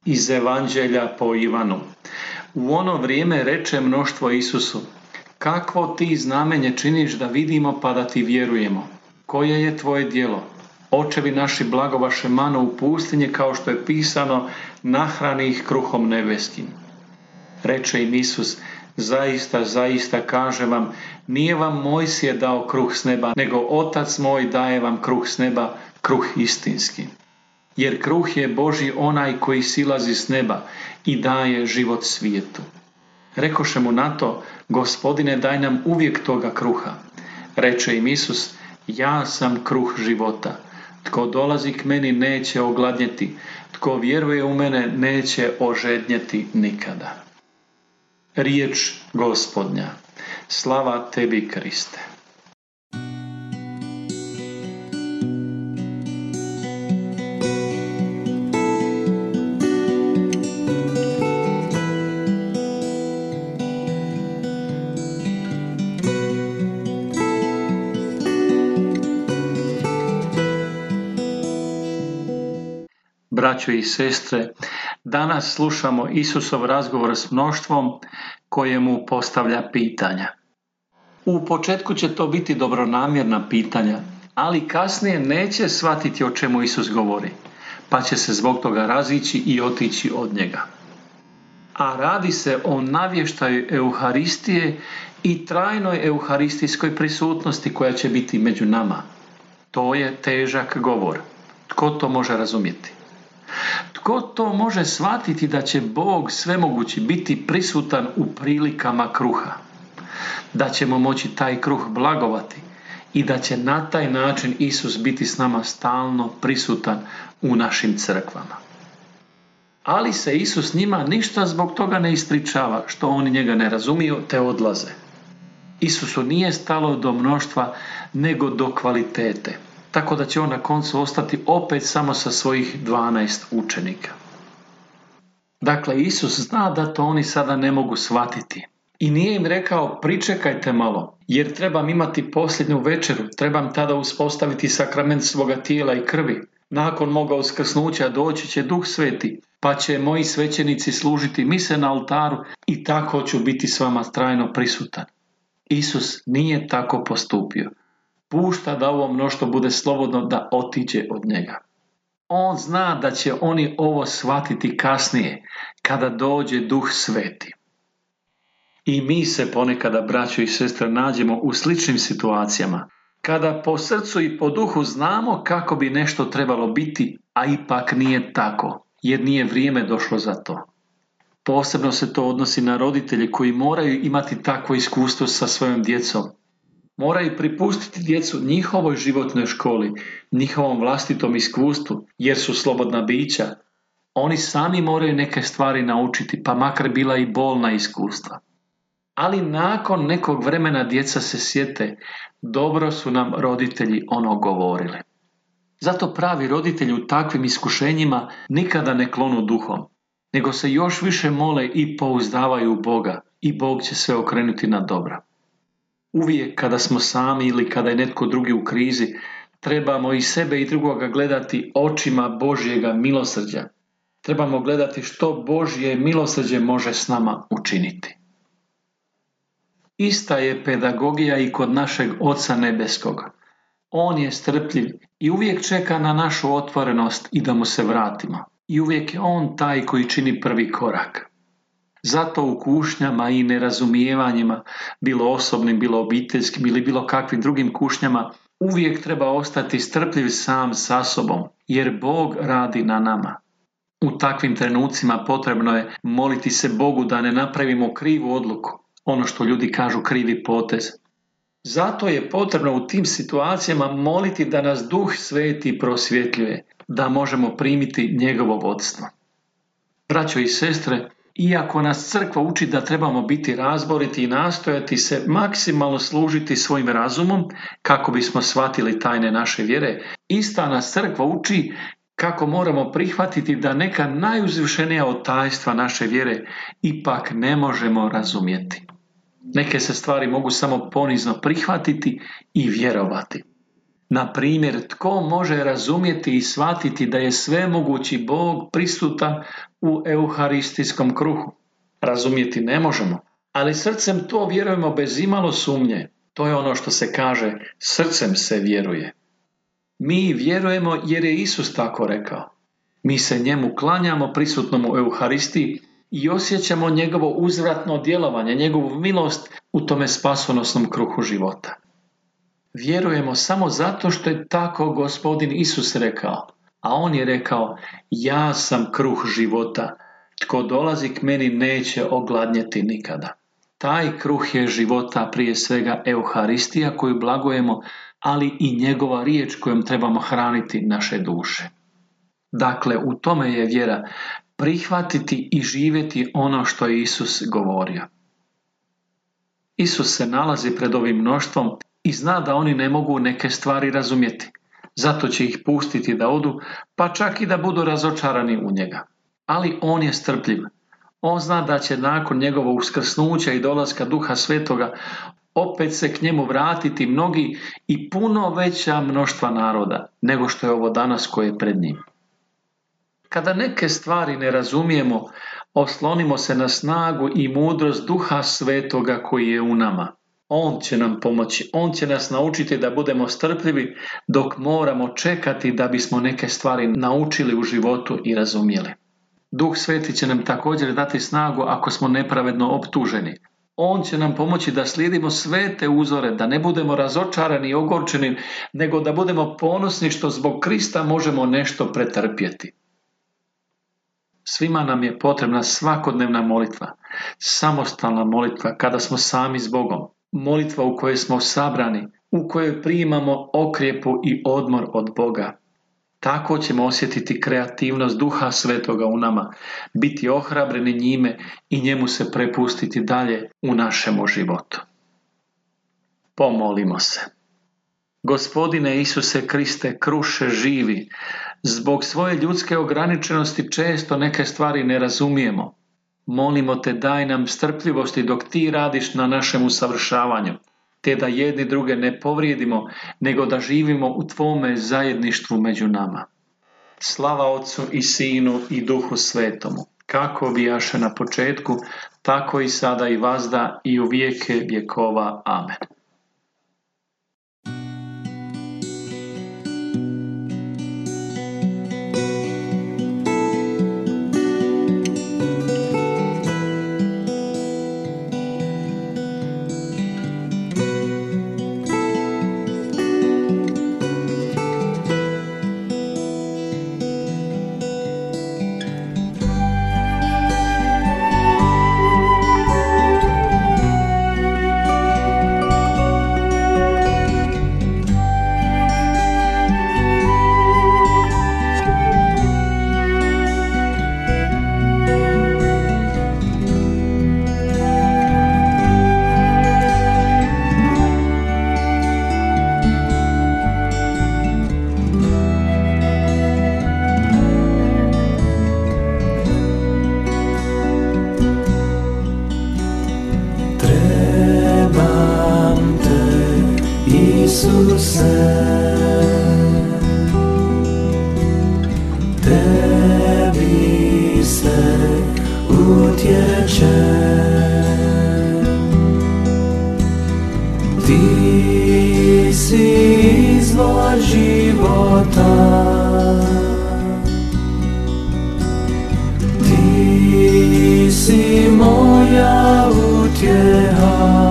Iz Evanđelja po Ivanu. U ono vrijeme reče mnoštvo Isusu: kakvo ti znamenje činiš da vidimo pa da ti vjerujemo? Koje je tvoje djelo? Očevi naši blagovaše manu u pustinji, kao što je pisano, nahrani ih kruhom nebeskim. Reče im Isus: zaista, zaista kažem vam, nije vam Mojsije dao kruh s neba, nego Otac moj daje vam kruh s neba, kruh istinski. Jer kruh je Božji onaj koji silazi s neba i daje život svijetu. Rekoše mu na to: Gospodine, daj nam uvijek toga kruha. Reče im Isus: ja sam kruh života. Tko dolazi k meni neće ogladnjeti, tko vjeruje u mene neće ožednjeti nikada. Riječ Gospodnja. Slava tebi, Kriste. Braćo i sestre, danas slušamo Isusov razgovor s mnoštvom kojemu postavlja pitanja. U početku će to biti dobronamjerna pitanja, ali kasnije neće shvatiti o čemu Isus govori, pa će se zbog toga razići i otići od njega. A radi se o navještaju Euharistije i trajnoj euharistijskoj prisutnosti koja će biti među nama. To je težak govor. Tko to može razumjeti? Tko to može shvatiti da će Bog svemogući biti prisutan u prilikama kruha? Da ćemo moći taj kruh blagovati i da će na taj način Isus biti s nama stalno prisutan u našim crkvama. Ali se Isus njima ništa zbog toga ne ispričava što oni njega ne razumiju te odlaze. Isusu nije stalo do mnoštva nego do kvalitete. Tako da će on na koncu ostati opet samo sa svojih 12 učenika. Dakle, Isus zna da to oni sada ne mogu shvatiti. I nije im rekao: pričekajte malo, jer trebam imati posljednju večeru, trebam tada uspostaviti sakrament svoga tijela i krvi. Nakon moga uskrsnuća doći će Duh Sveti, pa će moji svećenici služiti mise na oltaru i tako ću biti s vama trajno prisutan. Isus nije tako postupio. Pušta da ovo mnoštvo bude slobodno da otiđe od njega. On zna da će oni ovo shvatiti kasnije, kada dođe Duh Sveti. I mi se ponekada, braćo i sestre, nađemo u sličnim situacijama, kada po srcu i po duhu znamo kako bi nešto trebalo biti, a ipak nije tako, jer nije vrijeme došlo za to. Posebno se to odnosi na roditelje koji moraju imati takvo iskustvo sa svojom djecom. Moraju pripustiti djecu njihovoj životnoj školi, njihovom vlastitom iskustvu, jer su slobodna bića. Oni sami moraju neke stvari naučiti, pa makar bila i bolna iskustva. Ali nakon nekog vremena djeca se sjete: dobro su nam roditelji ono govorili. Zato pravi roditelji u takvim iskušenjima nikada ne klonu duhom, nego se još više mole i pouzdavaju u Boga, i Bog će sve okrenuti na dobro. Uvijek kada smo sami ili kada je netko drugi u krizi, trebamo i sebe i drugoga gledati očima Božjega milosrđa. Trebamo gledati što Božje milosrđe može s nama učiniti. Ista je pedagogija i kod našeg Oca Nebeskog. On je strpljiv i uvijek čeka na našu otvorenost i da mu se vratimo. I uvijek je on taj koji čini prvi korak. Zato u kušnjama i nerazumijevanjima, bilo osobnim, bilo obiteljskim ili bilo kakvim drugim kušnjama, uvijek treba ostati strpljiv sam sa sobom, jer Bog radi na nama. U takvim trenucima potrebno je moliti se Bogu da ne napravimo krivu odluku, ono što ljudi kažu krivi potez. Zato je potrebno u tim situacijama moliti da nas Duh Sveti prosvjetljuje, da možemo primiti njegovo vodstvo. Braćo i sestre, iako nas crkva uči da trebamo biti razboriti i nastojati se maksimalno služiti svojim razumom kako bismo shvatili tajne naše vjere, ista nas crkva uči kako moramo prihvatiti da neka najuzvišenija od tajstva naše vjere ipak ne možemo razumjeti. Neke se stvari mogu samo ponizno prihvatiti i vjerovati. Na primjer, tko može razumjeti i shvatiti da je svemogući Bog prisutan u euharistijskom kruhu? Razumjeti ne možemo, ali srcem to vjerujemo bez imalo sumnje. To je ono što se kaže, srcem se vjeruje. Mi vjerujemo jer je Isus tako rekao. Mi se njemu klanjamo prisutnom u Euharistiji i osjećamo njegovo uzvratno djelovanje, njegovu milost u tome spasonosnom kruhu života. Vjerujemo samo zato što je tako Gospodin Isus rekao, a on je rekao, ja sam kruh života, tko dolazi k meni neće ogladnjeti nikada. Taj kruh je života prije svega Euharistija koju blagujemo, ali i njegova riječ kojom trebamo hraniti naše duše. Dakle, u tome je vjera, prihvatiti i živjeti ono što je Isus govorio. Isus se nalazi pred ovim mnoštvom i zna da oni ne mogu neke stvari razumjeti. Zato će ih pustiti da odu, pa čak i da budu razočarani u njega. Ali on je strpljiv. On zna da će nakon njegovog uskrsnuća i dolaska Duha Svetoga opet se k njemu vratiti mnogi i puno veća mnoštva naroda nego što je ovo danas koje je pred njim. Kada neke stvari ne razumijemo, oslonimo se na snagu i mudrost Duha Svetoga koji je u nama. On će nam pomoći, on će nas naučiti da budemo strpljivi dok moramo čekati da bismo neke stvari naučili u životu i razumjeli. Duh Sveti će nam također dati snagu ako smo nepravedno optuženi. On će nam pomoći da slijedimo sve te uzore, da ne budemo razočarani i ogorčeni, nego da budemo ponosni što zbog Krista možemo nešto pretrpjeti. Svima nam je potrebna svakodnevna molitva, samostalna molitva kada smo sami s Bogom, molitva u kojoj smo sabrani, u kojoj primamo okrjepu i odmor od Boga. Tako ćemo osjetiti kreativnost Duha Svetoga u nama, biti ohrabreni njime i njemu se prepustiti dalje u našemu životu. Pomolimo se. Gospodine Isuse Kriste, kruše živi, zbog svoje ljudske ograničenosti često neke stvari ne razumijemo. Molimo te, daj nam strpljivosti dok ti radiš na našem usavršavanju, te da jedni druge ne povrijedimo, nego da živimo u tvome zajedništvu među nama. Slava Otcu i Sinu i Duhu Svetomu, kako bijaše na početku, tako i sada i vazda i u vijeke vjekova. Amen. Isuse, tebi se utječem, ti si izvor života, ti si moja utjeha.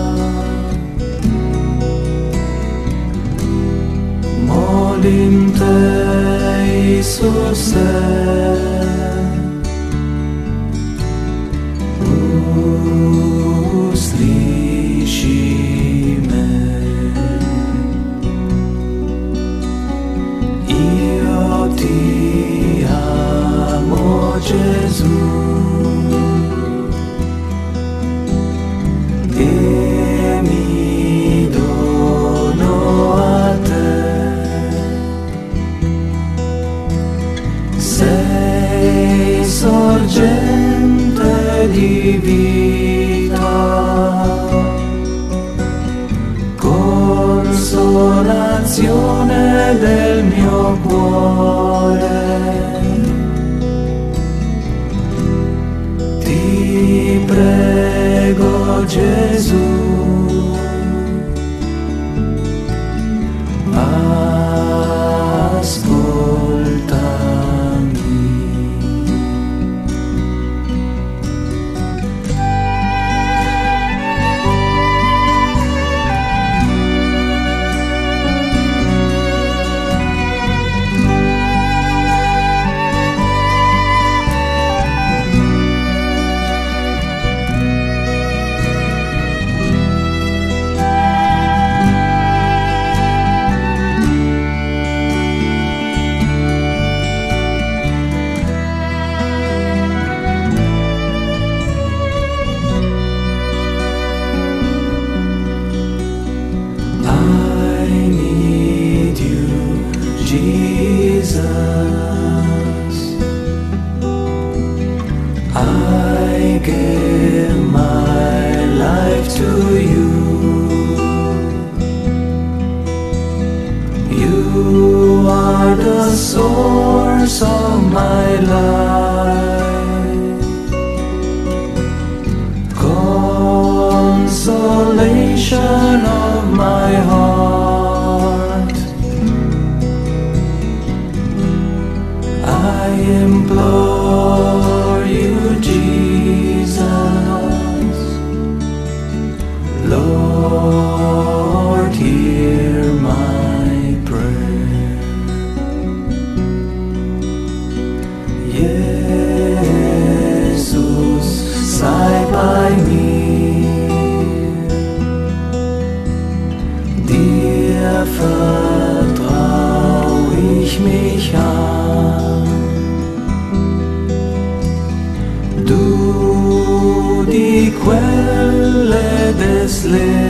Molim te, Isuse, usliši me. Io ti amo, Gesù, e mi dono a te. Sei sorgente di vita, consolato donazione del mio cuore. Ti prego, Gesù, Jesus, I give my life to you. You are the source of my life, consolation of my heart. I implore you, Jesus, Lord, hear my prayer. Jesus, sei bei mir, dir vertrau ich mich an. Du, die Quelle des Lebens,